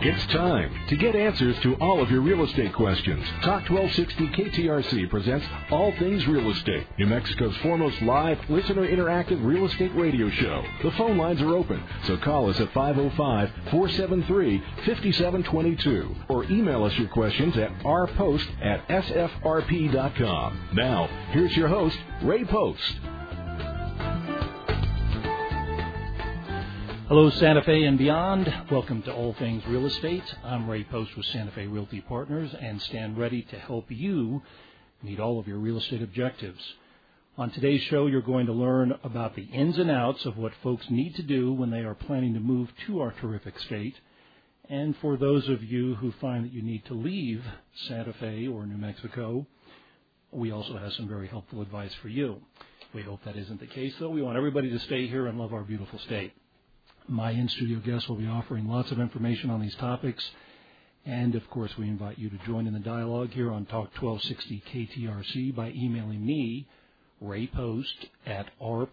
It's time to get answers to all of your real estate questions. Talk 1260 KTRC presents All Things Real Estate, New Mexico's foremost live, listener interactive real estate radio show. The phone lines are open, so call us at 505-473-5722 or email us your questions at rpost@sfrp.com. Now, here's your host, Ray Post. Hello, Santa Fe and beyond. Welcome to All Things Real Estate. I'm Ray Post with Santa Fe Realty Partners and stand ready to help you meet all of your real estate objectives. On today's show, you're going to learn about the ins and outs of what folks need to do when they are planning to move to our terrific state. And for those of you who find that you need to leave Santa Fe or New Mexico, we also have some very helpful advice for you. We hope that isn't the case, though. We want everybody to stay here and love our beautiful state. My in-studio guests will be offering lots of information on these topics. And, of course, we invite you to join in the dialogue here on Talk 1260 KTRC by emailing me, Ray Post, at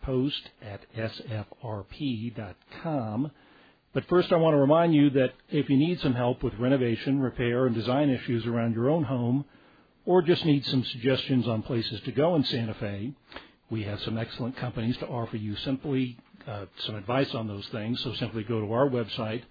rpost@sfrp.com. But first, I want to remind you that if you need some help with renovation, repair, and design issues around your own home, or just need some suggestions on places to go in Santa Fe, we have some excellent companies to offer you some advice on those things. So simply go to our website,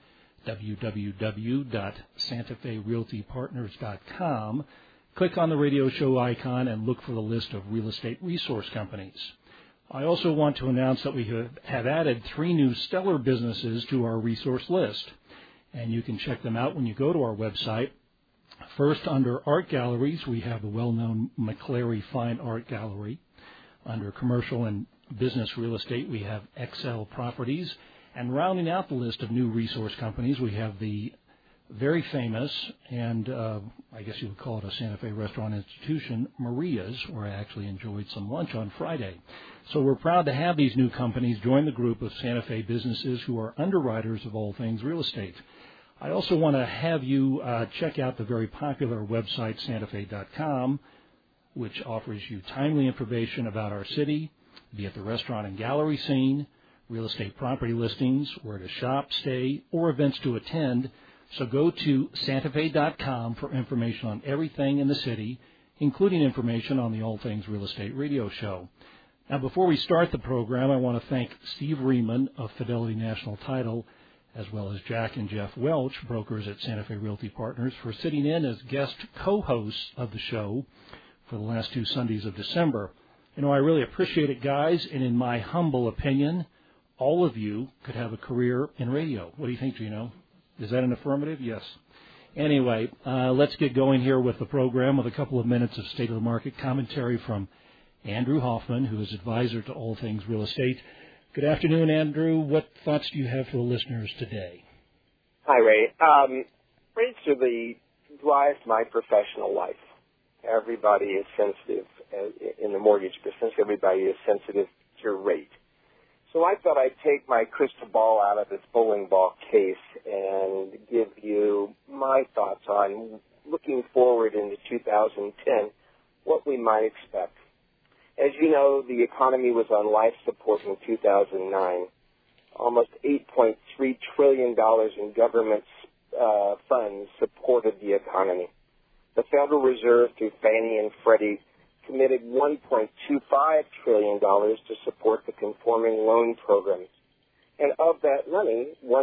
www.santaferealtypartners.com, click on the radio show icon, and look for the list of real estate resource companies. I also want to announce that we have added 3 new stellar businesses to our resource list, and you can check them out when you go to our website. First, under art galleries, we have the well-known McClary Fine Art Gallery. Under commercial and business real estate, we have XL Properties. And rounding out the list of new resource companies, we have the very famous, and I guess you would call it a Santa Fe restaurant institution, Maria's, where I actually enjoyed some lunch on Friday. So we're proud to have these new companies join the group of Santa Fe businesses who are underwriters of all things real estate. I also want to have you check out the very popular website, santafe.com, which offers you timely information about our city, be it the restaurant and gallery scene, real estate property listings, where to shop, stay, or events to attend. So go to santafe.com for information on everything in the city, including information on the All Things Real Estate radio show. Now, before we start the program, I want to thank Steve Riemann of Fidelity National Title, as well as Jack and Jeff Welch, brokers at Santa Fe Realty Partners, for sitting in as guest co-hosts of the show for the last 2 Sundays of December. You know, I really appreciate it, guys, and in my humble opinion, all of you could have a career in radio. What do you think, Gino? Is that an affirmative? Yes. Anyway, let's get going here with the program with a couple of minutes of state-of-the-market commentary from Andrew Hoffman, who is advisor to All Things Real Estate. Good afternoon, Andrew. What thoughts do you have for the listeners today? Hi, Ray. Rates are the drive my professional life. Everybody is sensitive in the mortgage business. Everybody is sensitive to rate. So I thought I'd take my crystal ball out of its bowling ball case and give you my thoughts on looking forward into 2010, what we might expect. As you know, the economy was on life support in 2009. Almost $8.3 trillion in government funds supported the economy. The Federal Reserve, through Fannie and Freddie, committed $1.25 trillion to support the conforming loan programs. And of that money,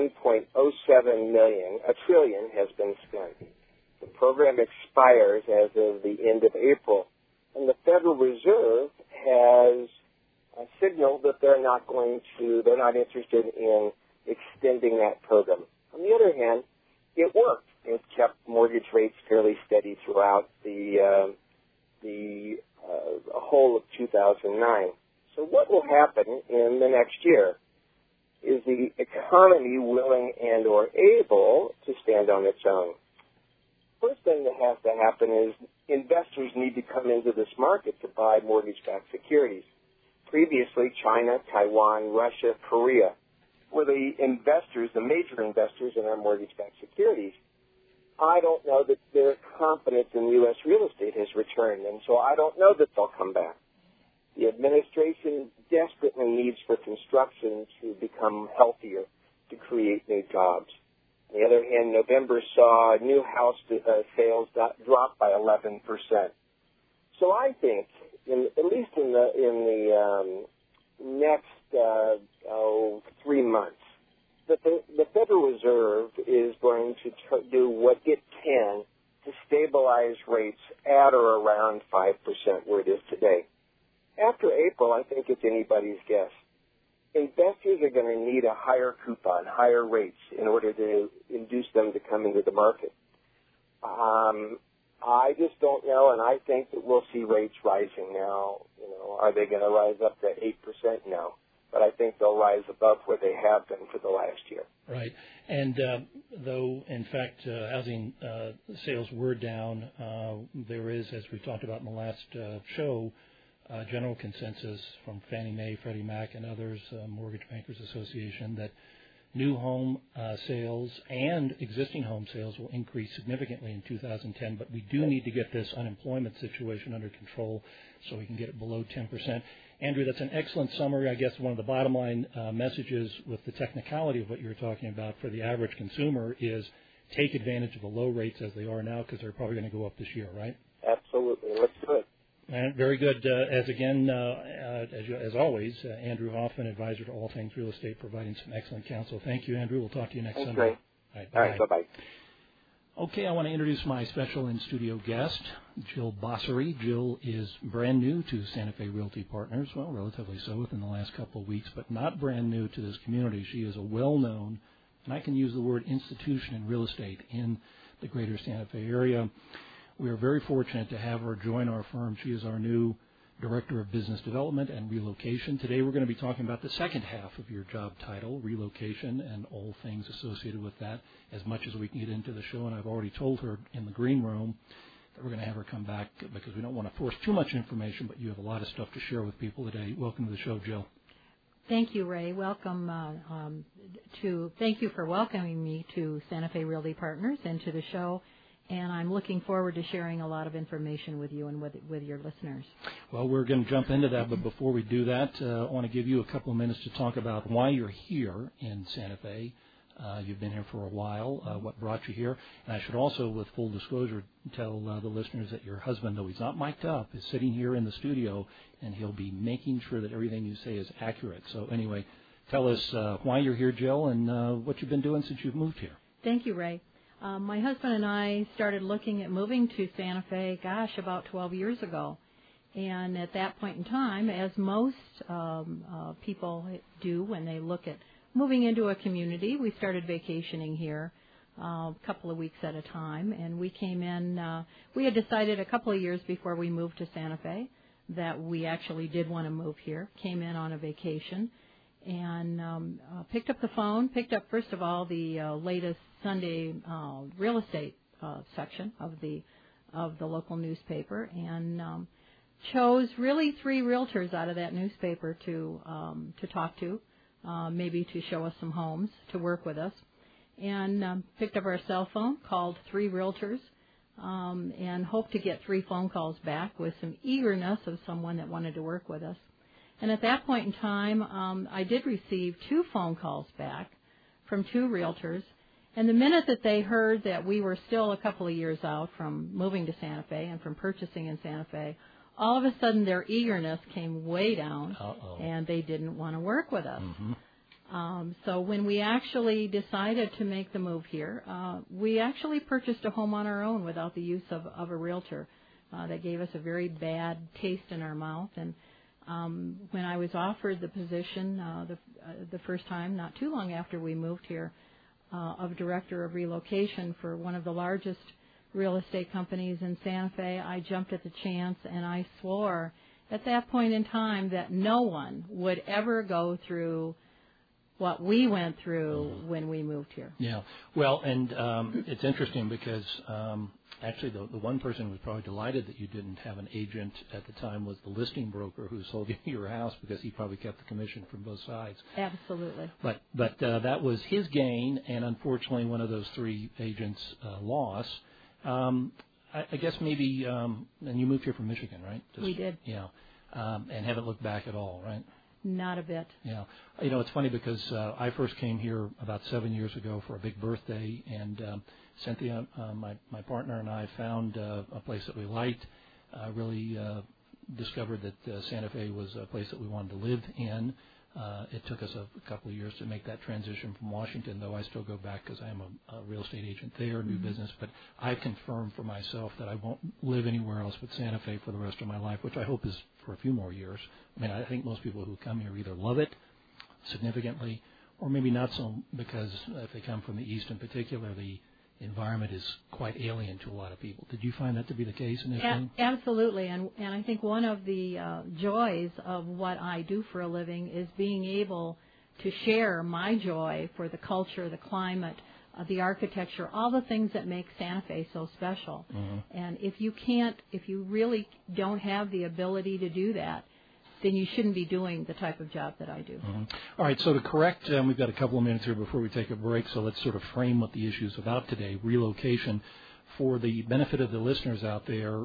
$1.07 trillion has been spent. The program expires as of the end of April. And the Federal Reserve has signaled that they're not interested in extending that program. On the other hand, it worked. It kept mortgage rates fairly steady throughout the whole of 2009. So what will happen in the next year? Is the economy willing and or able to stand on its own? First thing that has to happen is investors need to come into this market to buy mortgage-backed securities. Previously, China, Taiwan, Russia, Korea were the investors, the major investors in our mortgage-backed securities. I don't know that their confidence in U.S. real estate has returned, and so I don't know that they'll come back. The administration desperately needs for construction to become healthier, to create new jobs. On the other hand, November saw new house sales drop by 11%. So I think, at least in the next 3 months, that the Federal Reserve is going to do what it can to stabilize rates at or around 5% where it is today. After April, I think it's anybody's guess. Investors are going to need a higher coupon, higher rates, in order to induce them to come into the market. I just don't know, and I think that we'll see rates rising now. Are they going to rise up to 8%? No. But I think they'll rise above where they have been for the last year. Right. And though, in fact, housing sales were down, there is, as we talked about in the last show, general consensus from Fannie Mae, Freddie Mac, and others, Mortgage Bankers Association, that new home sales and existing home sales will increase significantly in 2010, but we do need to get this unemployment situation under control so we can get it below 10%. Andrew, that's an excellent summary. I guess one of the bottom line messages with the technicality of what you were talking about for the average consumer is take advantage of the low rates as they are now, because they're probably going to go up this year, right? Absolutely. Let's do it. And very good. As always, Andrew Hoffman, advisor to all things real estate, providing some excellent counsel. Thank you, Andrew. We'll talk to you next Sunday. Great. All right, bye-bye. Okay, I want to introduce my special in-studio guest, Jill Bossary. Jill is brand new to Santa Fe Realty Partners, well, relatively so within the last couple of weeks, but not brand new to this community. She is a well-known, and I can use the word institution in real estate in the greater Santa Fe area. We are very fortunate to have her join our firm. She is our new Director of Business Development and Relocation. Today we're going to be talking about the second half of your job title, relocation, and all things associated with that, as much as we can get into the show. And I've already told her in the green room that we're going to have her come back because we don't want to force too much information, but you have a lot of stuff to share with people today. Welcome to the show, Jill. Thank you, Ray. Welcome thank you for welcoming me to Santa Fe Realty Partners and to the show. And I'm looking forward to sharing a lot of information with you and with your listeners. Well, we're going to jump into that, but before we do that, I want to give you a couple of minutes to talk about why you're here in Santa Fe. You've been here for a while, what brought you here. And I should also, with full disclosure, tell the listeners that your husband, though he's not mic'd up, is sitting here in the studio, and he'll be making sure that everything you say is accurate. So anyway, tell us why you're here, Jill, and what you've been doing since you've moved here. Thank you, Ray. My husband and I started looking at moving to Santa Fe, about 12 years ago. And at that point in time, as most people do when they look at moving into a community, we started vacationing here a couple of weeks at a time. And we came in, we had decided a couple of years before we moved to Santa Fe that we actually did want to move here, came in on a vacation, and picked up the phone, first of all, the latest Sunday real estate section of the local newspaper, and chose really 3 realtors out of that newspaper to talk to, maybe to show us some homes, to work with us, and picked up our cell phone, called 3 realtors, and hoped to get 3 phone calls back with some eagerness of someone that wanted to work with us. And at that point in time, I did receive 2 phone calls back from 2 realtors. And the minute that they heard that we were still a couple of years out from moving to Santa Fe and from purchasing in Santa Fe, all of a sudden their eagerness came way down, and they didn't want to work with us. Mm-hmm. So when we actually decided to make the move here, we actually purchased a home on our own without the use of a realtor. That gave us a very bad taste in our mouth. And when I was offered the position the first time, not too long after we moved here, of Director of Relocation for one of the largest real estate companies in Santa Fe, I jumped at the chance, and I swore at that point in time that no one would ever go through what we went through when we moved here. Yeah. Well, and it's interesting because actually the one person who was probably delighted that you didn't have an agent at the time was the listing broker who sold you your house, because he probably kept the commission from both sides. Absolutely. But that was his gain, and unfortunately one of those 3 agents lost. I guess maybe, and you moved here from Michigan, right? We did. Yeah. And haven't looked back at all, right? Not a bit. Yeah. It's funny because I first came here about 7 years ago for a big birthday, and Cynthia, my partner, and I found a place that we liked. Really discovered that Santa Fe was a place that we wanted to live in. It took us a couple of years to make that transition from Washington, though I still go back because I am a real estate agent there, new business. But I confirmed for myself that I won't live anywhere else but Santa Fe for the rest of my life, which I hope is for a few more years. I mean, I think most people who come here either love it significantly or maybe not so, because if they come from the East in particular, the environment is quite alien to a lot of people. Did you find that to be the case initially? Absolutely, and I think one of the joys of what I do for a living is being able to share my joy for the culture, the climate, the architecture, all the things that make Santa Fe so special. Mm-hmm. And if you really don't have the ability to do that, then you shouldn't be doing the type of job that I do. Mm-hmm. All right, so to correct, we've got a couple of minutes here before we take a break, so let's sort of frame what the issue is about today, relocation. For the benefit of the listeners out there,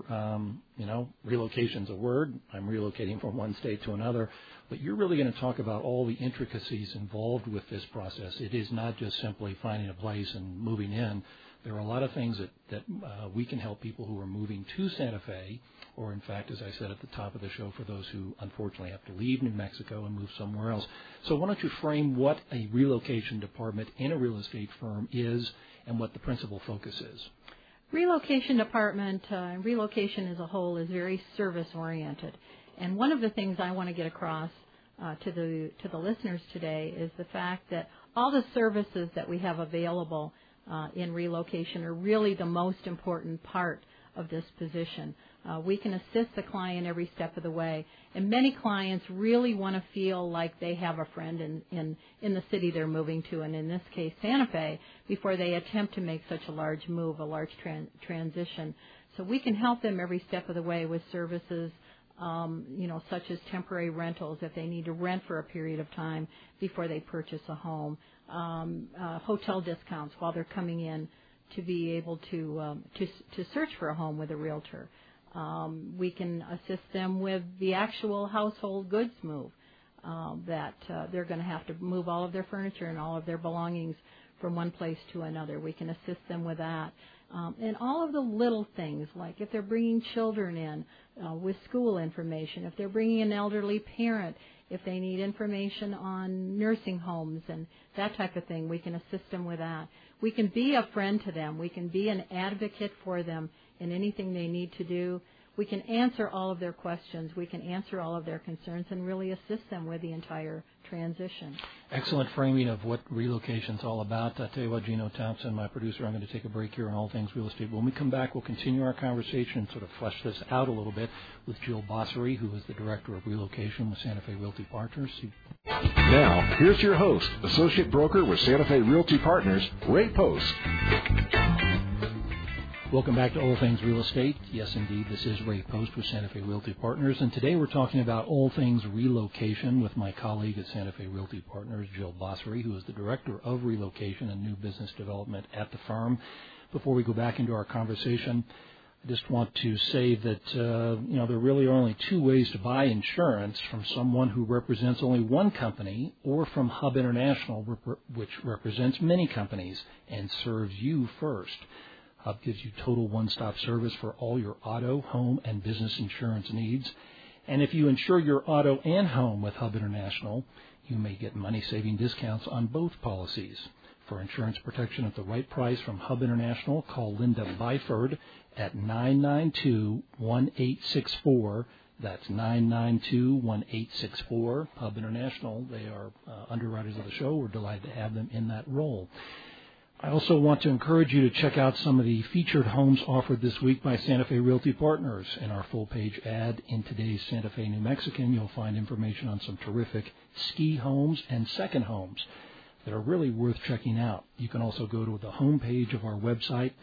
relocation's a word. I'm relocating from one state to another, but you're really going to talk about all the intricacies involved with this process. It is not just simply finding a place and moving in. There are a lot of things that we can help people who are moving to Santa Fe, or in fact, as I said at the top of the show, for those who unfortunately have to leave New Mexico and move somewhere else. So why don't you frame what a relocation department in a real estate firm is and what the principal focus is? Relocation department, relocation as a whole, is very service-oriented. And one of the things I want to get across to the listeners today is the fact that all the services that we have available in relocation are really the most important part of this position. We can assist the client every step of the way, and many clients really want to feel like they have a friend in the city they're moving to, and in this case, Santa Fe, before they attempt to make such a large move, a large transition. So we can help them every step of the way with services, such as temporary rentals if they need to rent for a period of time before they purchase a home, hotel discounts while they're coming in to be able to search for a home with a realtor. We can assist them with the actual household goods move that they're going to have to move all of their furniture and all of their belongings from one place to another. We can assist them with that. And all of the little things, like if they're bringing children in with school information, if they're bringing an elderly parent, if they need information on nursing homes and that type of thing, we can assist them with that. We can be a friend to them. We can be an advocate for them in anything they need to do. We can answer all of their questions. We can answer all of their concerns and really assist them with the entire transition. Excellent framing of what relocation's all about. I tell you what, Gino Thompson, my producer, I'm going to take a break here on All Things Real Estate. When we come back, we'll continue our conversation and sort of flesh this out a little bit with Jill Bossery, who is the Director of Relocation with Santa Fe Realty Partners. Now, here's your host, Associate Broker with Santa Fe Realty Partners, Ray Post. Welcome back to All Things Real Estate. Yes, indeed, this is Ray Post with Santa Fe Realty Partners, and today we're talking about all things relocation with my colleague at Santa Fe Realty Partners, Jill Bossery, who is the Director of Relocation and New Business Development at the firm. Before we go back into our conversation, I just want to say that, there really are only two ways to buy insurance: from someone who represents only one company, or from Hub International, which represents many companies and serves you first. Hub gives you total one-stop service for all your auto, home, and business insurance needs. And if you insure your auto and home with Hub International, you may get money-saving discounts on both policies. For insurance protection at the right price from Hub International, call Linda Byford at 992-1864. That's 992-1864. Hub International, they are underwriters of the show. We're delighted to have them in that role. I also want to encourage you to check out some of the featured homes offered this week by Santa Fe Realty Partners. In our full-page ad in today's Santa Fe New Mexican, you'll find information on some terrific ski homes and second homes that are really worth checking out. You can also go to the homepage of our website,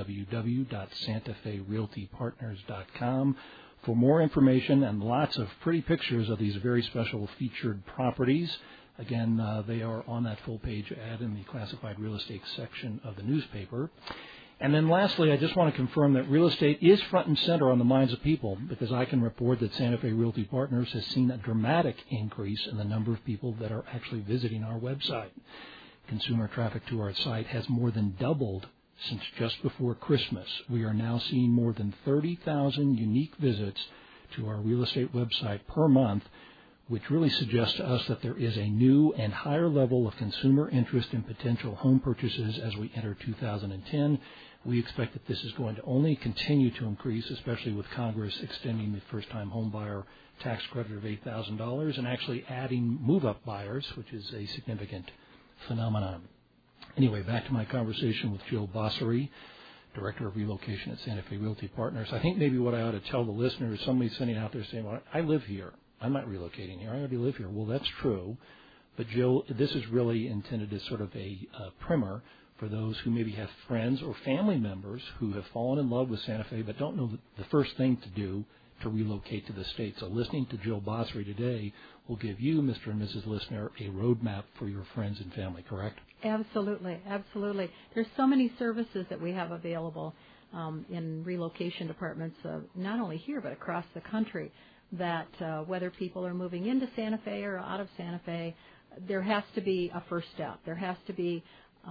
www.santaferealtypartners.com, for more information and lots of pretty pictures of these very special featured properties. Again, they are on that full-page ad in the classified real estate section of the newspaper. And then lastly, I just want to confirm that real estate is front and center on the minds of people, because I can report that Santa Fe Realty Partners has seen a dramatic increase in the number of people that are actually visiting our website. Consumer traffic to our site has more than doubled since just before Christmas. We are now seeing more than 30,000 unique visits to our real estate website per month, which really suggests to us that there is a new and higher level of consumer interest in potential home purchases as we enter 2010. We expect that this is going to only continue to increase, especially with Congress extending the first-time home buyer tax credit of $8,000 and actually adding move-up buyers, which is a significant phenomenon. Anyway, back to my conversation with Jill Bossary, Director of Relocation at Santa Fe Realty Partners. I think maybe what I ought to tell the listeners, somebody's sitting out there saying, well, I live here. I'm not relocating here. I already live here. Well, that's true. But, Jill, this is really intended as sort of a primer for those who maybe have friends or family members who have fallen in love with Santa Fe but don't know the first thing to do to relocate to the state. So listening to Jill Bossary today will give you, Mr. and Mrs. Listener, a roadmap for your friends and family, correct? Absolutely, absolutely. There's so many services that we have available in relocation departments, not only here but across the country, that whether people are moving into Santa Fe or out of Santa Fe, there has to be a first step. There has to be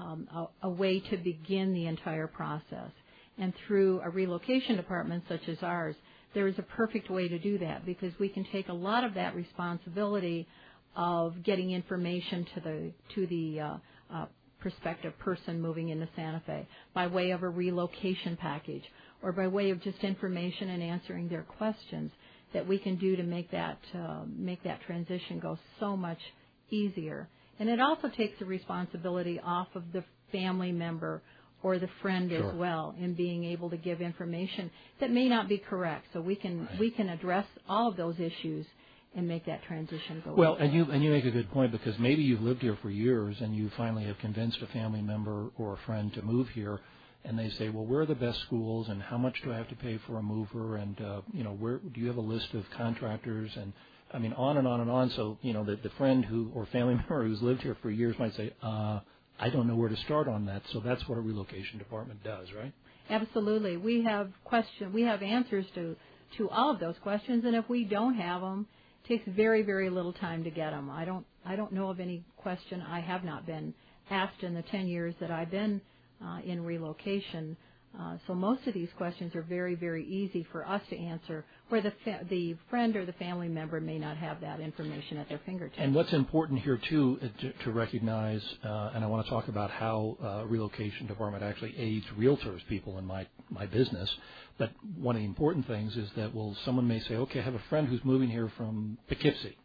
a way to begin the entire process. And through a relocation department such as ours, there is a perfect way to do that, because we can take a lot of that responsibility of getting information to the prospective person moving into Santa Fe by way of a relocation package or by way of just information and answering their questions that we can do to make that transition go so much easier. And it also takes the responsibility off of the family member or the friend as well in being able to give information that may not be correct. So we can address all of those issues and make that transition go well. easier. And you make a good point, because maybe you've lived here for years and you finally have convinced a family member or a friend to move here, and they say, well, where are the best schools and how much do I have to pay for a mover, and where do you have a list of contractors, and I mean, on and on and on. So, the friend who or family member who's lived here for years might say, I don't know where to start on that. So that's what a relocation department does, right? Absolutely. We have answers to all of those questions, and if we don't have them, it takes very, very little time to get them. I don't know of any question I have not been asked in the 10 years that I've been in relocation. So most of these questions are very, very easy for us to answer, where the friend or the family member may not have that information at their fingertips. And what's important here, too, to recognize, and I want to talk about how relocation department actually aids realtors, people in my business, but one of the important things is that, someone may say, okay, I have a friend who's moving here from Poughkeepsie.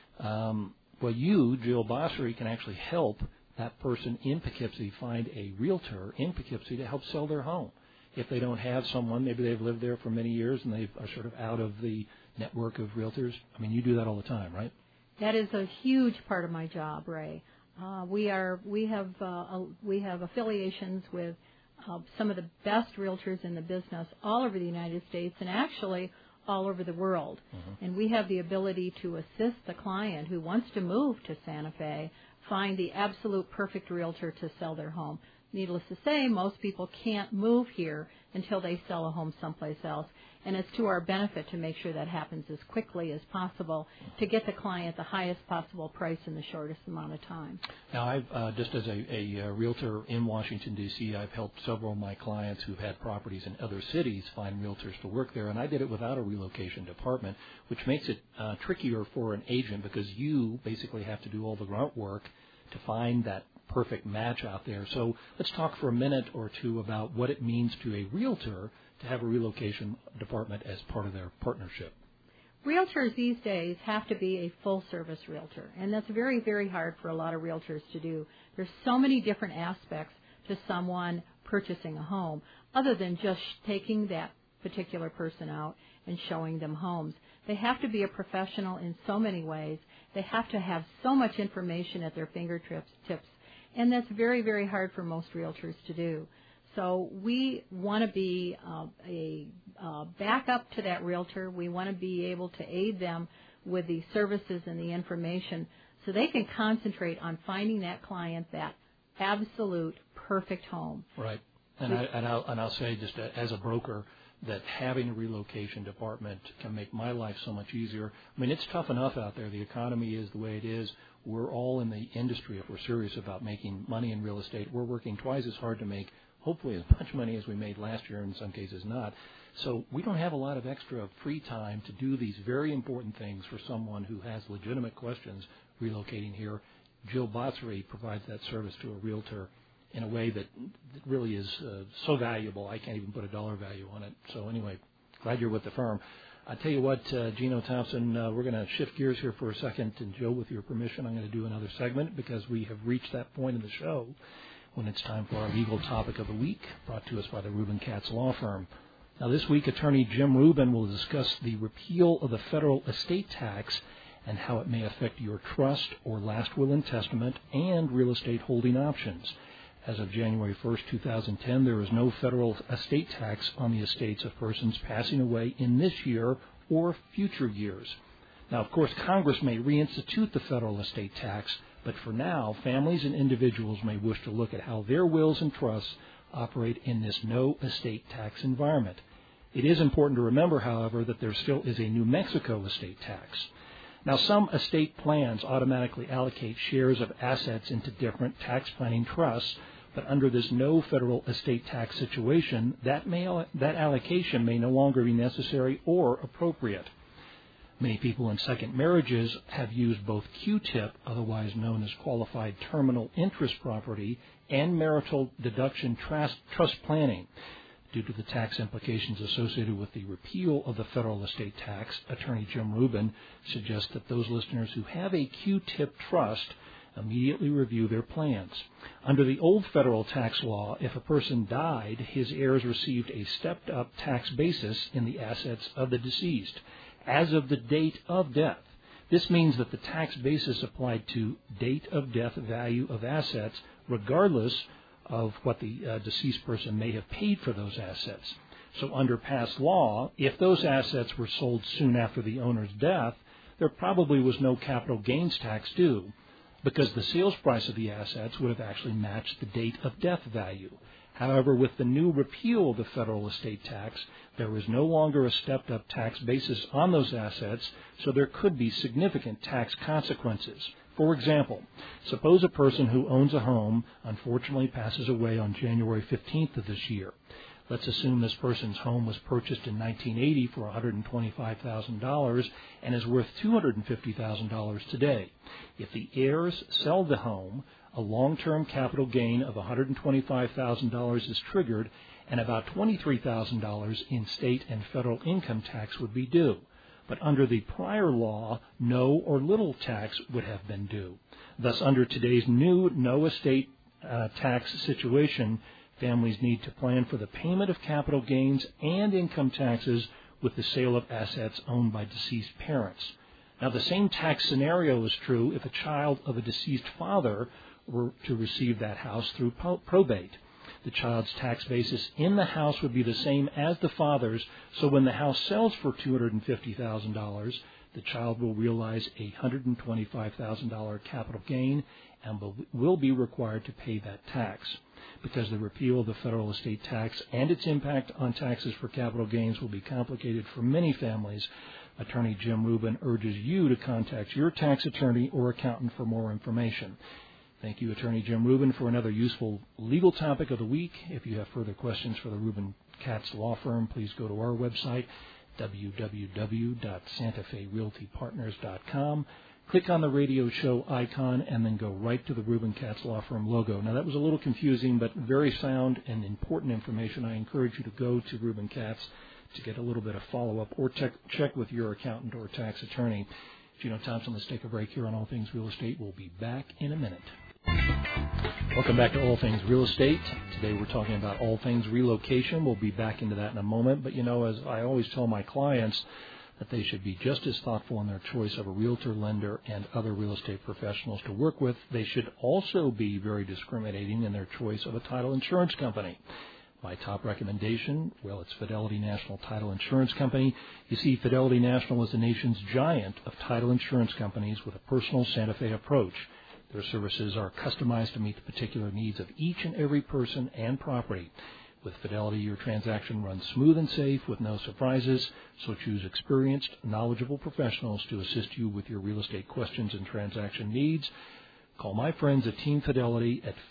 Well, you, Jill Bossary, can actually help that person in Poughkeepsie find a realtor in Poughkeepsie to help sell their home. If they don't have someone, maybe they've lived there for many years and they are sort of out of the network of realtors. I mean, you do that all the time, right? That is a huge part of my job, Ray. We have affiliations with some of the best realtors in the business all over the United States and actually all over the world. Mm-hmm. And we have the ability to assist the client who wants to move to Santa Fe find the absolute perfect realtor to sell their home. Needless to say, most people can't move here until they sell a home someplace else, and it's to our benefit to make sure that happens as quickly as possible to get the client the highest possible price in the shortest amount of time. Now, I've just as a realtor in Washington, D.C., I've helped several of my clients who've had properties in other cities find realtors to work there, and I did it without a relocation department, which makes it trickier for an agent because you basically have to do all the grunt work to find that perfect match out there. So let's talk for a minute or two about what it means to a realtor to have a relocation department as part of their partnership. Realtors these days have to be a full-service realtor, and that's very, very hard for a lot of realtors to do. There's so many different aspects to someone purchasing a home other than just taking that particular person out and showing them homes. They have to be a professional in so many ways. They have to have so much information at their fingertips, and that's very, very hard for most realtors to do. So we want to be a backup to that realtor. We want to be able to aid them with the services and the information so they can concentrate on finding that client that absolute perfect home. Right. And I'll say just as a broker that having a relocation department can make my life so much easier. I mean, it's tough enough out there. The economy is the way it is. We're all in the industry. If we're serious about making money in real estate, we're working twice as hard to make hopefully as much money as we made last year, in some cases not. So we don't have a lot of extra free time to do these very important things for someone who has legitimate questions relocating here. Jill Botsary provides that service to a realtor in a way that really is so valuable, I can't even put a dollar value on it. So anyway, glad you're with the firm. I tell you what, Gino Thompson, we're going to shift gears here for a second. And Joe, with your permission, I'm going to do another segment because we have reached that point in the show when it's time for our legal topic of the week, brought to us by the Rubin Katz Law Firm. Now, this week, attorney Jim Rubin will discuss the repeal of the federal estate tax and how it may affect your trust or last will and testament and real estate holding options. As of January 1st, 2010, there is no federal estate tax on the estates of persons passing away in this year or future years. Now, of course, Congress may reinstitute the federal estate tax, but for now, families and individuals may wish to look at how their wills and trusts operate in this no estate tax environment. It is important to remember, however, that there still is a New Mexico estate tax. Now, some estate plans automatically allocate shares of assets into different tax planning trusts, but under this no federal estate tax situation, that allocation may no longer be necessary or appropriate. Many people in second marriages have used both Q-tip, otherwise known as qualified terminal interest property, and marital deduction trust planning. Due to the tax implications associated with the repeal of the federal estate tax, attorney Jim Rubin suggests that those listeners who have a Q-tip trust immediately review their plans. Under the old federal tax law, if a person died, his heirs received a stepped-up tax basis in the assets of the deceased as of the date of death. This means that the tax basis applied to date of death value of assets, regardless of what the deceased person may have paid for those assets. So under past law, if those assets were sold soon after the owner's death, there probably was no capital gains tax due, because the sales price of the assets would have actually matched the date of death value. However, with the new repeal of the federal estate tax, there is no longer a stepped-up tax basis on those assets, so there could be significant tax consequences. For example, suppose a person who owns a home unfortunately passes away on January 15th of this year. Let's assume this person's home was purchased in 1980 for $125,000 and is worth $250,000 today. If the heirs sell the home, a long-term capital gain of $125,000 is triggered, and about $23,000 in state and federal income tax would be due. But under the prior law, no or little tax would have been due. Thus, under today's new no estate tax situation, families need to plan for the payment of capital gains and income taxes with the sale of assets owned by deceased parents. Now, the same tax scenario is true if a child of a deceased father were to receive that house through probate. The child's tax basis in the house would be the same as the father's, so when the house sells for $250,000, the child will realize a $125,000 capital gain and will be required to pay that tax. Because the repeal of the federal estate tax and its impact on taxes for capital gains will be complicated for many families, attorney Jim Rubin urges you to contact your tax attorney or accountant for more information. Thank you, attorney Jim Rubin, for another useful legal topic of the week. If you have further questions for the Rubin Katz Law Firm, please go to our website, www.santaferealtypartners.com. Click on the radio show icon and then go right to the Rubin Katz Law Firm logo. Now, that was a little confusing, but very sound and important information. I encourage you to go to Rubin Katz to get a little bit of follow-up or check with your accountant or tax attorney. Gino Thompson, let's take a break here on All Things Real Estate. We'll be back in a minute. Welcome back to All Things Real Estate. Today we're talking about all things relocation. We'll be back into that in a moment. But, as I always tell my clients, that they should be just as thoughtful in their choice of a realtor, lender, and other real estate professionals to work with. They should also be very discriminating in their choice of a title insurance company. My top recommendation, well, it's Fidelity National Title Insurance Company. You see, Fidelity National is the nation's giant of title insurance companies with a personal Santa Fe approach. Their services are customized to meet the particular needs of each and every person and property. With Fidelity, your transaction runs smooth and safe with no surprises, so choose experienced, knowledgeable professionals to assist you with your real estate questions and transaction needs. Call my friends at Team Fidelity at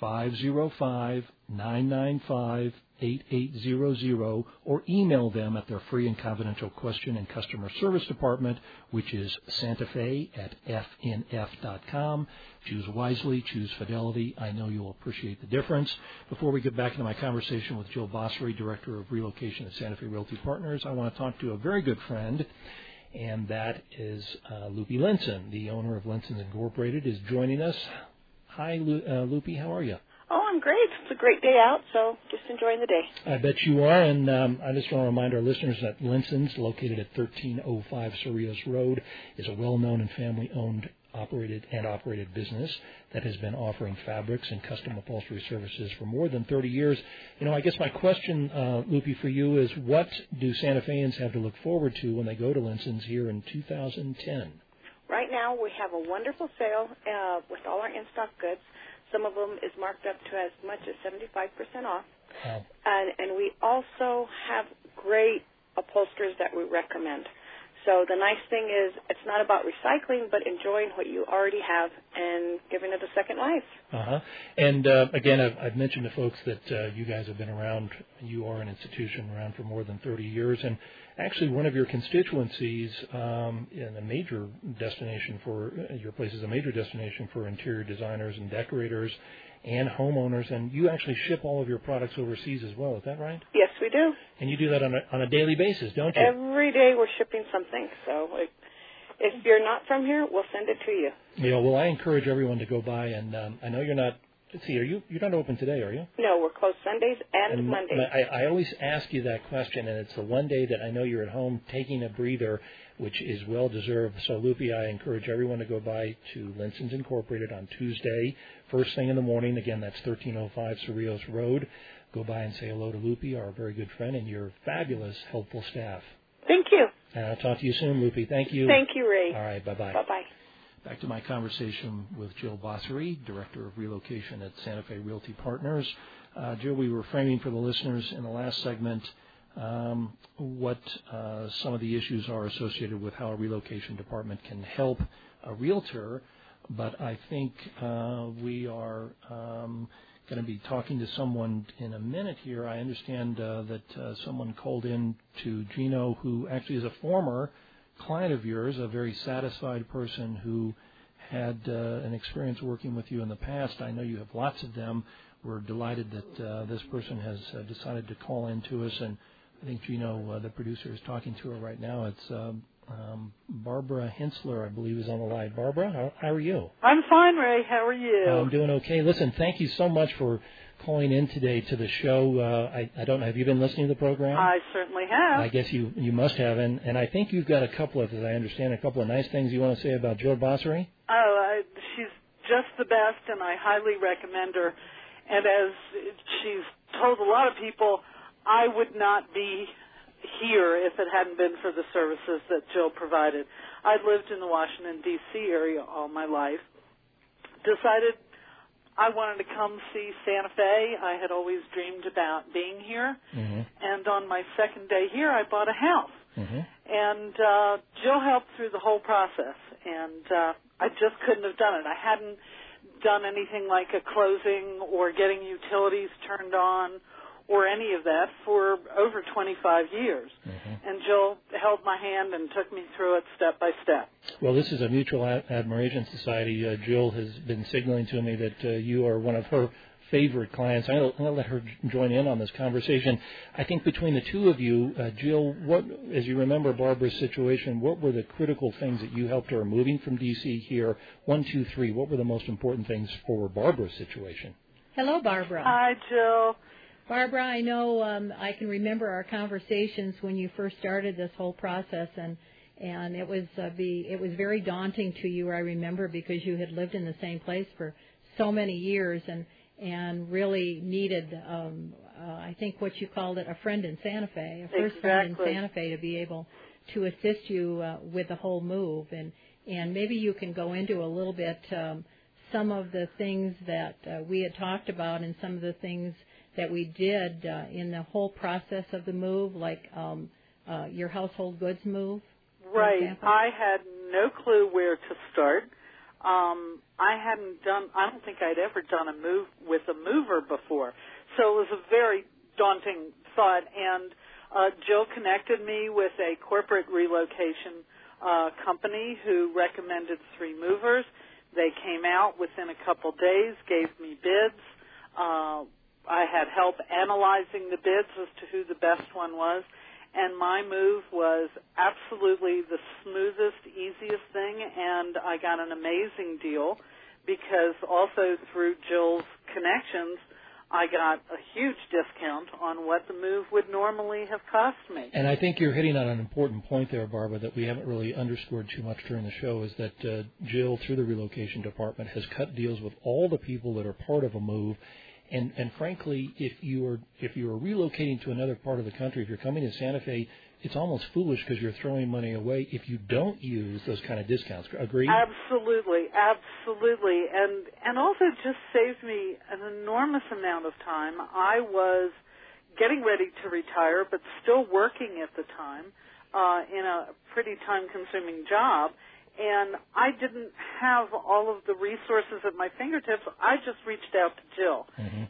505-995-8800 or email them at their free and confidential question and customer service department, which is santafe@fnf.com. Choose wisely, choose Fidelity. I know you'll appreciate the difference. Before we get back into my conversation with Jill Bossary, Director of Relocation at Santa Fe Realty Partners, I want to talk to a very good friend, and that is Lupe Linson, the owner of Linson's Incorporated, is joining us. Hi, Lupe. How are you? Oh, I'm great. It's a great day out, so just enjoying the day. I bet you are, and I just want to remind our listeners that Linson's, located at 1305 Cerrillos Road, is a well-known and family-owned operated business that has been offering fabrics and custom upholstery services for more than 30 years. You know, I guess my question, Lupe, for you is, what do Santa Feans have to look forward to when they go to Linson's here in 2010? Right now, we have a wonderful sale with all our in-stock goods. Some of them is marked up to as much as 75% off. Wow. And we also have great upholsterers that we recommend. So the nice thing is it's not about recycling, but enjoying what you already have and giving it a second life. Uh-huh. And, again, I've mentioned to folks that you guys have been around. You are an institution around for more than 30 years. And actually one of your constituencies in a major destination for your place is a major destination for interior designers and decorators and homeowners. And you actually ship all of your products overseas as well. Is that right? Yes, we do. And you do that on a daily basis, don't you? Every day we're shipping something. So if you're not from here, we'll send it to you. Yeah, well, I encourage everyone to go by. And I know you're not. Let's see, you're not open today, are you? No, we're closed Sundays and Mondays. I always ask you that question, and it's the one day that I know you're at home taking a breather, which is well-deserved. So, Lupe, I encourage everyone to go by to Linson's Incorporated on Tuesday, first thing in the morning. Again, that's 1305 Cerrillos Road. Go by and say hello to Lupe, our very good friend, and your fabulous, helpful staff. Thank you. And I'll talk to you soon, Lupe. Thank you. Thank you, Ray. All right, bye-bye. Bye-bye. Back to my conversation with Jill Bossary, Director of Relocation at Santa Fe Realty Partners. Jill, we were framing for the listeners in the last segment what some of the issues are associated with how a relocation department can help a realtor, but I think we are going to be talking to someone in a minute here. I understand that someone called in to Gino, who actually is a former client of yours, a very satisfied person who had an experience working with you in the past. I know you have lots of them. We're delighted that this person has decided to call in to us, and I think Gino, the producer, is talking to her right now. It's Barbara Hensler, I believe, is on the line. Barbara, how are you? I'm fine, Ray. How are you? I'm doing okay. Listen, thank you so much for calling in today to the show. I don't know, have you been listening to the program? I certainly have. I guess you must have, and I think you've got a couple of, as I understand, a couple of nice things you want to say about Jill Bossary. Oh, she's just the best, and I highly recommend her. And as she's told a lot of people, I would not be here if it hadn't been for the services that Jill provided. I'd lived in the Washington, D.C. area all my life. Decided I wanted to come see Santa Fe. I had always dreamed about being here. Mm-hmm. And on my second day here, I bought a house. Mm-hmm. And Jill helped through the whole process. And I just couldn't have done it. I hadn't done anything like a closing or getting utilities turned on or any of that for over 25 years. Mm-hmm. And Jill held my hand and took me through it step by step. Well, this is a mutual admiration society. Jill has been signaling to me that you are one of her favorite clients. I'm going to let her join in on this conversation. I think between the two of you, Jill, what, as you remember Barbara's situation, what were the critical things that you helped her moving from D.C. here? 1, 2, 3, what were the most important things for Barbara's situation? Hello, Barbara. Hi, Jill. Barbara, I know I can remember our conversations when you first started this whole process, and it was very daunting to you, I remember, because you had lived in the same place for so many years and really needed, I think what you called it, a friend in Santa Fe, a first friend in Santa Fe to be able to assist you with the whole move. And maybe you can go into a little bit some of the things that we had talked about and some of the things that we did in the whole process of the move, like your household goods move? Right. I had no clue where to start. I don't think I'd ever done a move with a mover before. So it was a very daunting thought. And Jill connected me with a corporate relocation company who recommended 3 movers. They came out within a couple days, gave me bids. I had help analyzing the bids as to who the best one was. And my move was absolutely the smoothest, easiest thing, and I got an amazing deal because also through Jill's connections, I got a huge discount on what the move would normally have cost me. And I think you're hitting on an important point there, Barbara, that we haven't really underscored too much during the show, is that Jill, through the relocation department, has cut deals with all the people that are part of a move. And frankly, if you are relocating to another part of the country, if you're coming to Santa Fe, it's almost foolish because you're throwing money away if you don't use those kind of discounts. Agree? Absolutely, absolutely. And also it just saves me an enormous amount of time. I was getting ready to retire, but still working at the time in a pretty time-consuming job. And I didn't have all of the resources at my fingertips. I just reached out to Jill. Mm-hmm.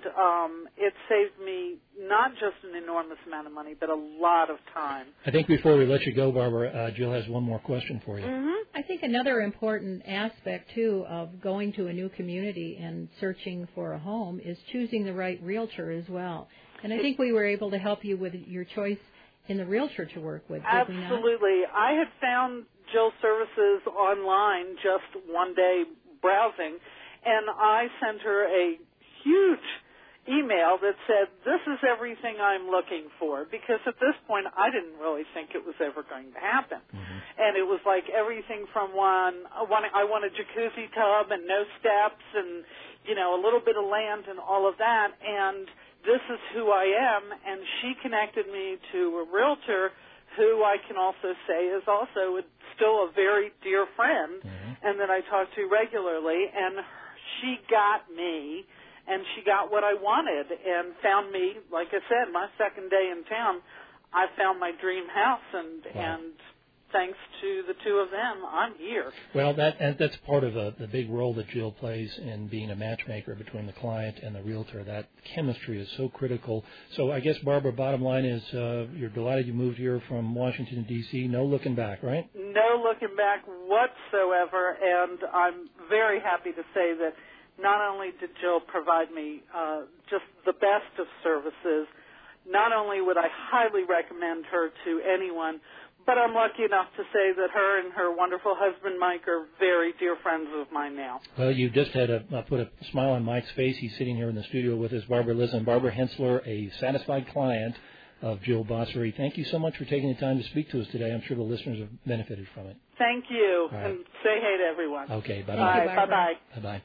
And it saved me not just an enormous amount of money, but a lot of time. I think before we let you go, Barbara, Jill has one more question for you. Mm-hmm. I think another important aspect, too, of going to a new community and searching for a home is choosing the right realtor as well. And I think we were able to help you with your choice in the realtor to work with. Absolutely. I had found Jill Services online just one day browsing, and I sent her a huge email that said, this is everything I'm looking for, because at this point I didn't really think it was ever going to happen. Mm-hmm. And it was like everything from I want a jacuzzi tub and no steps and, a little bit of land and all of that, and this is who I am, and she connected me to a realtor who I can also say is also still a very dear friend, mm-hmm. and that I talk to regularly, and she got me, and she got what I wanted, and found me, like I said, my second day in town, I found my dream house, and thanks to the two of them, I'm here. Well, that's part of the big role that Jill plays in being a matchmaker between the client and the realtor. That chemistry is so critical. So I guess, Barbara, bottom line is you're delighted you moved here from Washington, D.C. No looking back, right? No looking back whatsoever, and I'm very happy to say that not only did Jill provide me just the best of services, not only would I highly recommend her to anyone, but I'm lucky enough to say that her and her wonderful husband, Mike, are very dear friends of mine now. Well, you just had put a smile on Mike's face. He's sitting here in the studio with us, Barbara Listen. Barbara Hensler, a satisfied client of Jill Bossary. Thank you so much for taking the time to speak to us today. I'm sure the listeners have benefited from it. Thank you, right. And say hey to everyone. Okay, bye-bye. Bye-bye. Bye-bye.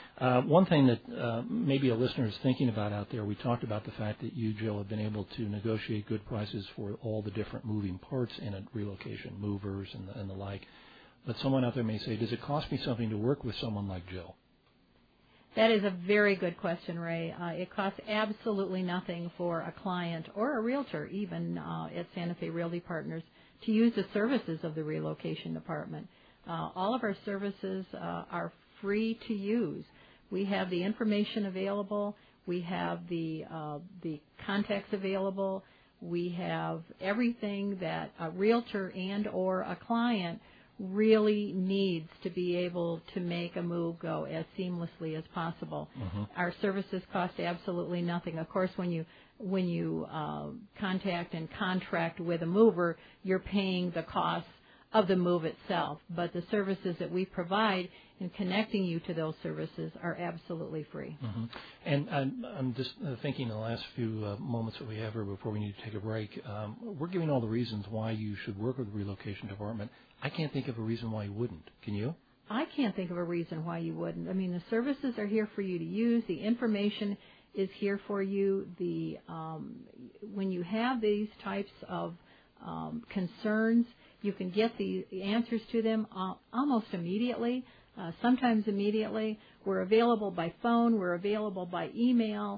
One thing that maybe a listener is thinking about out there, we talked about the fact that you, Jill, have been able to negotiate good prices for all the different moving parts in a relocation, movers and the like. But someone out there may say, does it cost me something to work with someone like Jill? That is a very good question, Ray. It costs absolutely nothing for a client or a realtor, even at Santa Fe Realty Partners, to use the services of the relocation department. All of our services are free to use. We have the information available. We have the contacts available. We have everything that a realtor and or a client really needs to be able to make a move go as seamlessly as possible. Mm-hmm. Our services cost absolutely nothing. Of course, when you contact and contract with a mover, you're paying the cost of the move itself, but the services that we provide in connecting you to those services are absolutely free. Mm-hmm. And I'm just thinking the last few moments that we have here before we need to take a break, we're giving all the reasons why you should work with the relocation department. I can't think of a reason why you wouldn't. Can you? I can't think of a reason why you wouldn't. I mean, the services are here for you to use. The information is here for you. When you have these types of concerns, you can get the answers to them almost immediately. sometimes immediately. We're available by phone. We're available by email.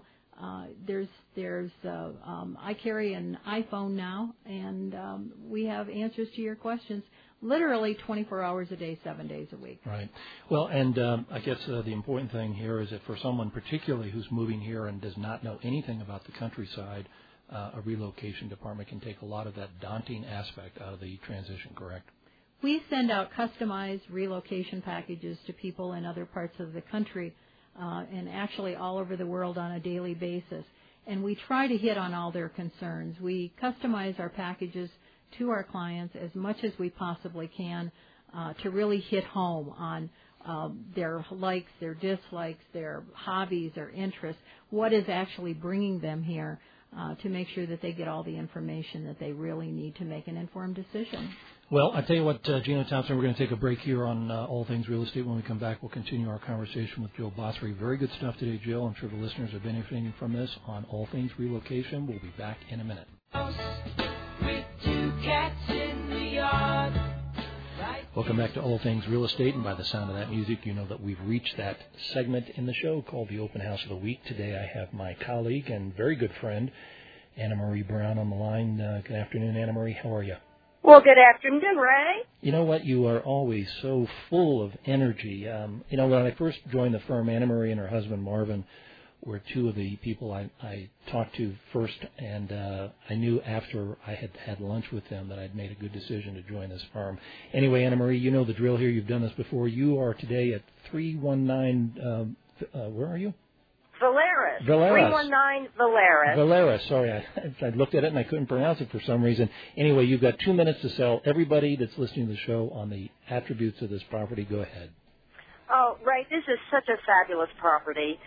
I carry an iPhone now, and we have answers to your questions literally 24 hours a day, 7 days a week. Right. Well, and I guess the important thing here is that for someone particularly who's moving here and does not know anything about the countryside, a relocation department can take a lot of that daunting aspect out of the transition, correct? We send out customized relocation packages to people in other parts of the country and actually all over the world on a daily basis. And we try to hit on all their concerns. We customize our packages to our clients as much as we possibly can to really hit home on their likes, their dislikes, their hobbies, their interests, what is actually bringing them here to make sure that they get all the information that they really need to make an informed decision. Well, I tell you what, Gina Thompson, we're going to take a break here on All Things Real Estate. When we come back, we'll continue our conversation with Jill Bossary. Very good stuff today, Jill. I'm sure the listeners are benefiting from this on All Things Relocation. We'll be back in a minute. With two cats in the yard. Welcome back to All Things Real Estate, and by the sound of that music, you know that we've reached that segment in the show called the Open House of the Week. Today I have my colleague and very good friend, Anna Marie Brown, on the line. Good afternoon, Anna Marie. How are you? Well, good afternoon, Ray. You know what? You are always so full of energy. When I first joined the firm, Anna Marie and her husband, Marvin, were two of the people I talked to first, and I knew after I had had lunch with them that I'd made a good decision to join this firm. Anyway, Anna Marie, you know the drill here. You've done this before. You are today at 319, where are you? Valeris. 319 Valeris. Valeris. Sorry, I looked at it and I couldn't pronounce it for some reason. Anyway, you've got 2 minutes to sell everybody that's listening to the show on the attributes of this property. Go ahead. Oh, Ray, this is such a fabulous property.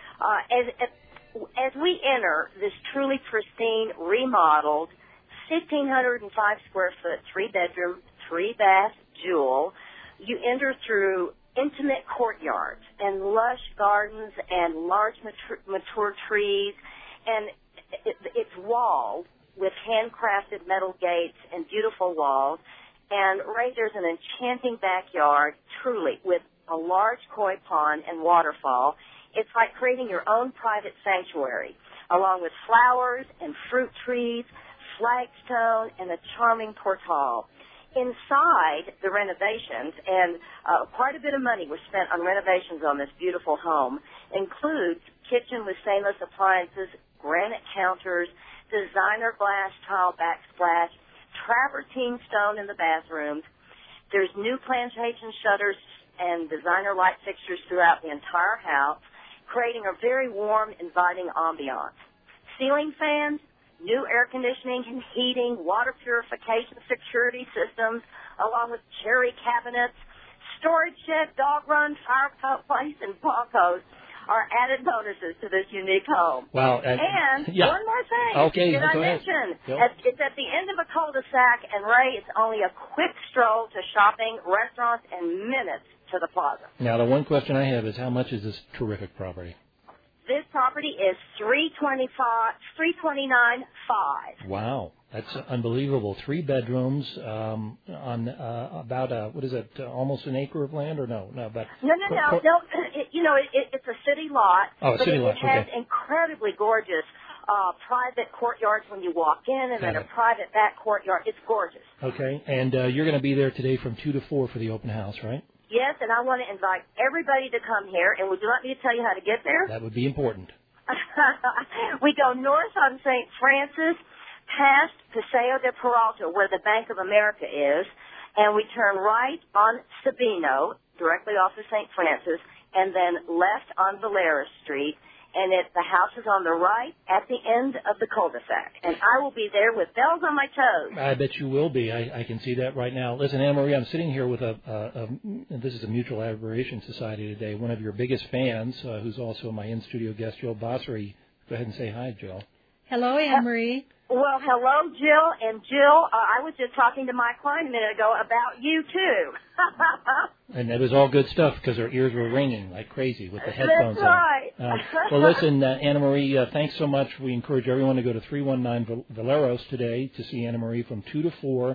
As we enter this truly pristine, remodeled, 1,505 square foot, 3-bedroom, 3-bath Jewel, you enter through intimate courtyards and lush gardens and large mature trees, and it's walled with handcrafted metal gates and beautiful walls. And right there's an enchanting backyard, truly, with a large koi pond and waterfall. It's like creating your own private sanctuary, along with flowers and fruit trees, flagstone, and a charming portal. Inside the renovations, and quite a bit of money was spent on renovations on this beautiful home, includes kitchen with stainless appliances, granite counters, designer glass tile backsplash, travertine stone in the bathrooms. There's new plantation shutters and designer light fixtures throughout the entire house, creating a very warm, inviting ambiance. Ceiling fans, new air conditioning and heating, water purification security systems, along with cherry cabinets, storage shed, dog run, fireplace, and Broncos are added bonuses to this unique home. Wow. And yeah. One more thing. Okay, Did I go ahead. mention? Yep. It's at the end of a cul-de-sac, and Ray, it's only a quick stroll to shopping, restaurants, and minutes to the plaza. Now, the one question I have is how much is this terrific property? This property is $329,500. Wow, that's unbelievable. 3 bedrooms on about almost an acre of land, or no? But No. It's a city lot. Oh, a city lot. It has Okay. incredibly gorgeous private courtyards when you walk in, and then a private back courtyard. It's gorgeous. Okay, and you're going to be there today from 2 to 4 for the open house, right? Yes, and I want to invite everybody to come here. And would you like me to tell you how to get there? That would be important. We go north on St. Francis, past Paseo de Peralta, where the Bank of America is, and we turn right on Sabino, directly off of St. Francis, and then left on Valeris Street. And the house is on the right at the end of the cul-de-sac. And I will be there with bells on my toes. I bet you will be. I can see that right now. Listen, Anna Marie, I'm sitting here with this is a Mutual Admiration Society today, one of your biggest fans, who's also my in-studio guest, Jill Bossary. Go ahead and say hi, Jill. Hello, Anna Marie. Well, hello, Jill. And Jill, I was just talking to my client a minute ago about you, too. And it was all good stuff because her ears were ringing like crazy with the headphones That's right. on. Well, listen, Anna Marie, thanks so much. We encourage everyone to go to 319 Valeros today to see Anna Marie from 2 to 4.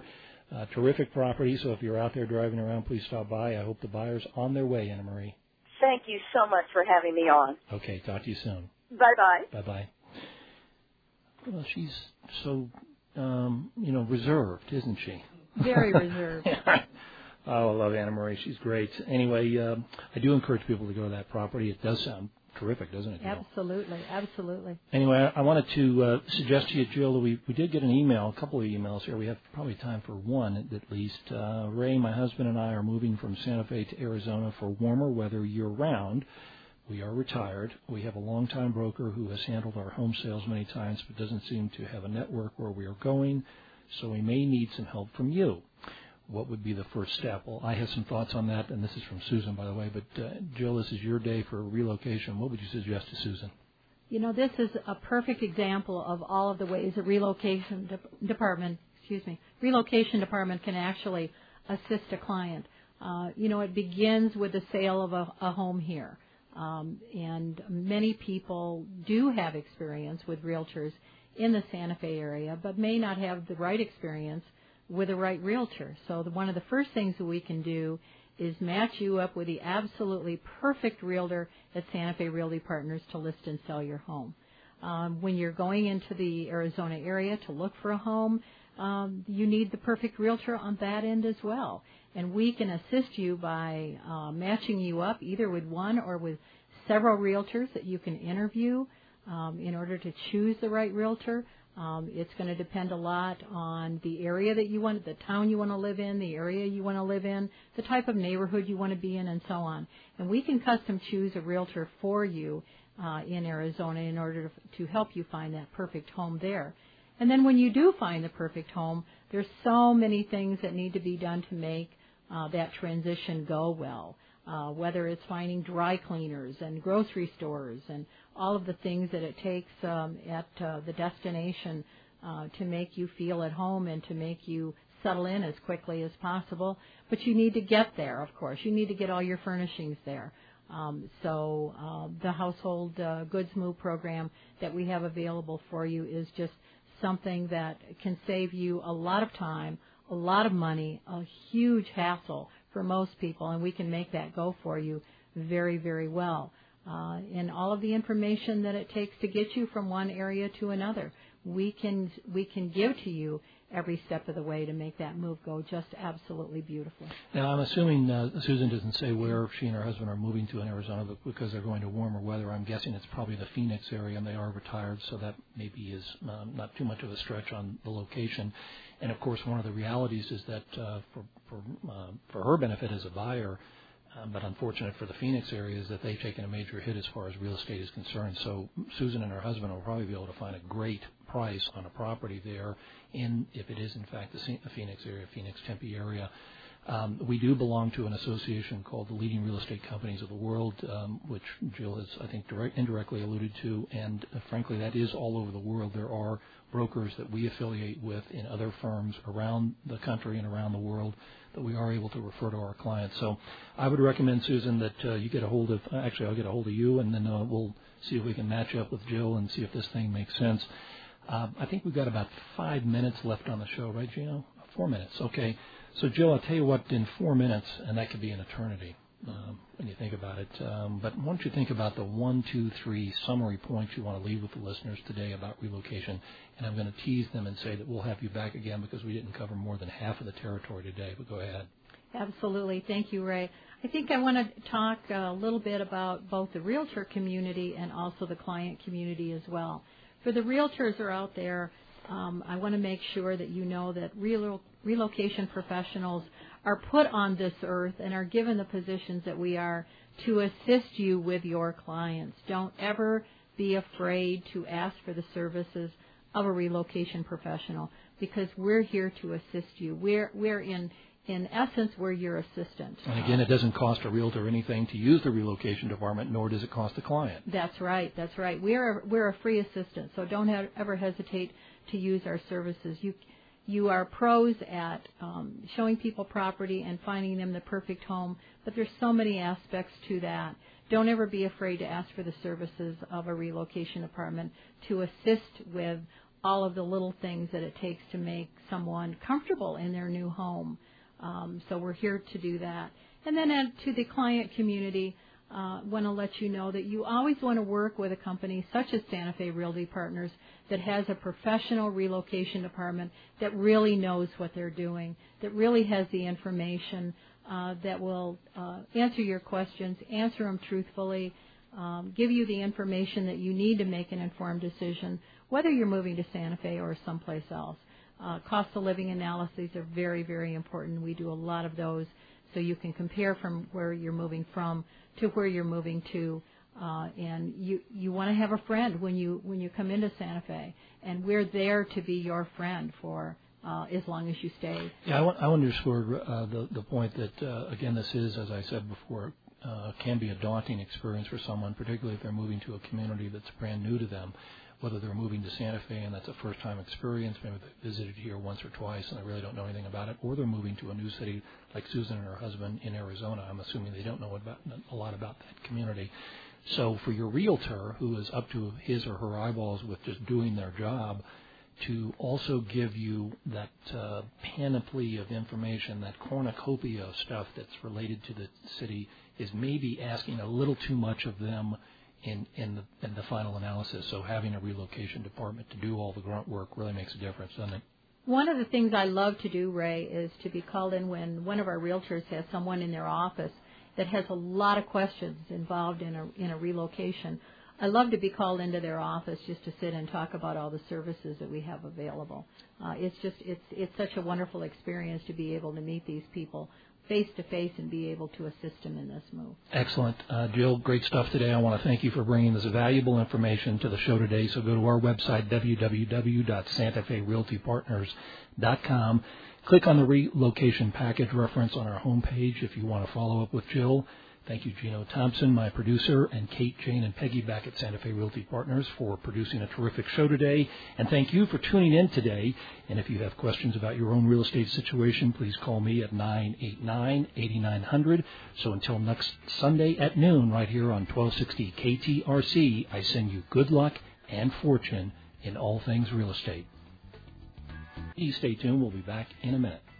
Terrific property, so if you're out there driving around, please stop by. I hope the buyer's on their way, Anna Marie. Thank you so much for having me on. Okay, talk to you soon. Bye-bye. Bye-bye. Well, she's so, reserved, isn't she? Very reserved. Oh, I love Anna Marie. She's great. Anyway, I do encourage people to go to that property. It does sound terrific, doesn't it, Jill? Absolutely, absolutely. Anyway, I wanted to suggest to you, Jill, that we did get an email, a couple of emails here. We have probably time for one at least. Ray, my husband, and I are moving from Santa Fe to Arizona for warmer weather year-round. We are retired. We have a longtime broker who has handled our home sales many times but doesn't seem to have a network where we are going, so we may need some help from you. What would be the first step? Well, I have some thoughts on that, and this is from Susan, by the way. But, Jill, this is your day for relocation. What would you suggest to Susan? This is a perfect example of all of the ways a relocation department can actually assist a client. It begins with the sale of a home here. And many people do have experience with realtors in the Santa Fe area, but may not have the right experience with the right realtor. So one of the first things that we can do is match you up with the absolutely perfect realtor at Santa Fe Realty Partners to list and sell your home. When you're going into the Arizona area to look for a home, you need the perfect realtor on that end as well. And we can assist you by matching you up either with one or with several realtors that you can interview in order to choose the right realtor. It's going to depend a lot on the area that you want, the town you want to live in, the area you want to live in, the type of neighborhood you want to be in, and so on. And we can custom choose a realtor for you in Arizona in order to help you find that perfect home there. And then when you do find the perfect home, there's so many things that need to be done to make that transition go well. Whether it's finding dry cleaners and grocery stores and all of the things that it takes at the destination to make you feel at home and to make you settle in as quickly as possible. But you need to get there, of course. You need to get all your furnishings there. So the household goods move program that we have available for you is just something that can save you a lot of time, a lot of money, a huge hassle for most people, and we can make that go for you very, very well. And all of the information that it takes to get you from one area to another, we can give to you every step of the way to make that move go just absolutely beautiful. Now, I'm assuming Susan doesn't say where she and her husband are moving to in Arizona, but because they're going to warmer weather, I'm guessing it's probably the Phoenix area, and they are retired, so that maybe is not too much of a stretch on the location. And, of course, one of the realities is that for her benefit as a buyer, but unfortunate for the Phoenix area, is that they've taken a major hit as far as real estate is concerned. So Susan and her husband will probably be able to find a great price on a property there, if it is, in fact, the Phoenix area, Phoenix-Tempe area. We do belong to an association called the Leading Real Estate Companies of the World, which Jill has, I think, indirectly alluded to, and frankly, that is all over the world. There are brokers that we affiliate with in other firms around the country and around the world that we are able to refer to our clients. So I would recommend, Susan, that you get a hold of, actually I'll get a hold of you, and then we'll see if we can match up with Jill and see if this thing makes sense. I think we've got about 5 minutes left on the show, right, Gino? 4 minutes, okay. So, Jill, I'll tell you what, in 4 minutes, and that could be an eternity when you think about it, but why don't you think about the 1, 2, 3 summary points you want to leave with the listeners today about relocation, and I'm going to tease them and say that we'll have you back again because we didn't cover more than half of the territory today, but go ahead. Absolutely. Thank you, Ray. I think I want to talk a little bit about both the realtor community and also the client community as well. For the realtors who are out there, I want to make sure that you know that relocation professionals are put on this earth and are given the positions that we are to assist you with your clients. Don't ever be afraid to ask for the services of a relocation professional because we're here to assist you. We're in essence, we're your assistant. And again, it doesn't cost a realtor anything to use the relocation department, nor does it cost the client. That's right. That's right. We're a free assistant, so don't ever hesitate to use our services. You are pros at showing people property and finding them the perfect home, but there's so many aspects to that. Don't ever be afraid to ask for the services of a relocation department to assist with all of the little things that it takes to make someone comfortable in their new home. So we're here to do that. And then to the client community, want to let you know that you always want to work with a company such as Santa Fe Realty Partners that has a professional relocation department that really knows what they're doing, that really has the information, that will answer your questions, answer them truthfully, give you the information that you need to make an informed decision, whether you're moving to Santa Fe or someplace else. Cost of living analyses are very, very important. We do a lot of those so you can compare from where you're moving from to where you're moving to. And you want to have a friend when you come into Santa Fe, and we're there to be your friend for as long as you stay. Yeah, I want to underscore the point that, again, this is, as I said before, can be a daunting experience for someone, particularly if they're moving to a community that's brand new to them, whether they're moving to Santa Fe and that's a first-time experience, maybe they visited here once or twice and they really don't know anything about it, or they're moving to a new city like Susan and her husband in Arizona. I'm assuming they don't know a lot about that community. So for your realtor, who is up to his or her eyeballs with just doing their job, to also give you that panoply of information, that cornucopia of stuff that's related to the city, is maybe asking a little too much of them in the final analysis. So having a relocation department to do all the grunt work really makes a difference, doesn't it? One of the things I love to do, Ray, is to be called in when one of our realtors has someone in their office that has a lot of questions involved in a relocation. I love to be called into their office just to sit and talk about all the services that we have available. It's such a wonderful experience to be able to meet these people face to face and be able to assist them in this move. Excellent. Jill, great stuff today. I want to thank you for bringing this valuable information to the show today. So go to our website, www.santaferealtypartners.com. Click on the relocation package reference on our homepage if you want to follow up with Jill. Thank you, Gino Thompson, my producer, and Kate, Jane, and Peggy back at Santa Fe Realty Partners for producing a terrific show today. And thank you for tuning in today. And if you have questions about your own real estate situation, please call me at 989-8900. So until next Sunday at noon, right here on 1260 KTRC, I send you good luck and fortune in all things real estate. Stay tuned. We'll be back in a minute.